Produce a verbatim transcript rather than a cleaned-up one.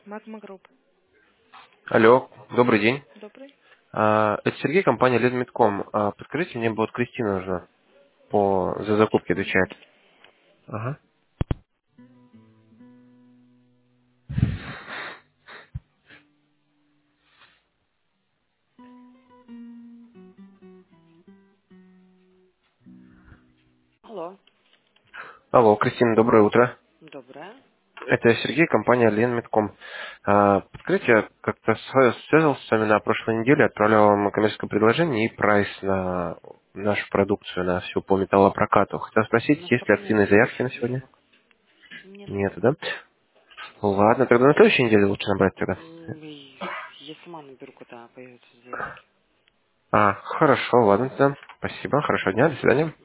Магма Групп. Алло, добрый день. Добрый. А, Это Сергей, компания Лидмитком. А, Подскажите, мне вот Кристина нужна, по, за закупки отвечает. Мгм. Ага. Алло. Алло, Кристина, доброе утро. Доброе. Это Сергей, компания Ленмитком. А, Подскажите, я как-то с- связывался с вами на прошлой неделе, отправлял вам коммерческое предложение и прайс на нашу продукцию, на всю по металлопрокату. Хотел У спросить, нас есть ли пока нет активные заявки на текущих сегодня? заявок. Нету Нет, пока. да? Ладно, тогда на следующей неделе лучше набрать тогда. М, и Я сама наберу, когда появятся заявки. А, хорошо, ладно тогда. Спасибо, хорошего дня, до свидания.